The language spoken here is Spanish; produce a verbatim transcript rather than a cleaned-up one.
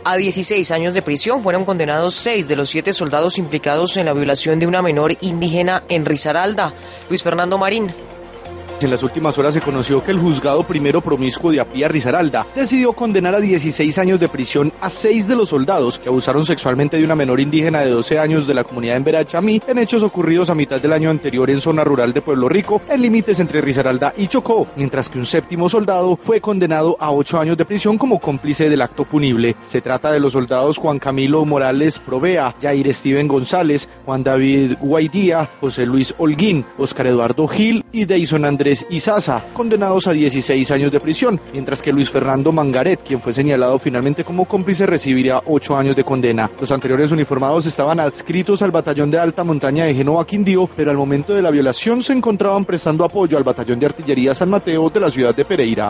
a dieciséis años de prisión. Fueron condenados seis de los siete soldados implicados en la violación de una menor indígena en Risaralda. Luis Fernando Marín. En las últimas horas se conoció que el juzgado primero promiscuo de Apía Risaralda decidió condenar a dieciséis años de prisión a seis de los soldados que abusaron sexualmente de una menor indígena de doce años de la comunidad en Verachamí en hechos ocurridos a mitad del año anterior en zona rural de Pueblo Rico, en límites entre Risaralda y Chocó, mientras que un séptimo soldado fue condenado a ocho años de prisión como cómplice del acto punible. Se trata de los soldados Juan Camilo Morales Provea, Jair Steven González, Juan David Guaidía, José Luis Holguín, Oscar Eduardo Gil y Deison Andrés Izaza, condenados a dieciséis años de prisión, mientras que Luis Fernando Mangaret, quien fue señalado finalmente como cómplice, recibiría ocho años de condena. Los anteriores uniformados estaban adscritos al batallón de alta montaña de Génova Quindío, pero al momento de la violación se encontraban prestando apoyo al batallón de artillería San Mateo de la ciudad de Pereira.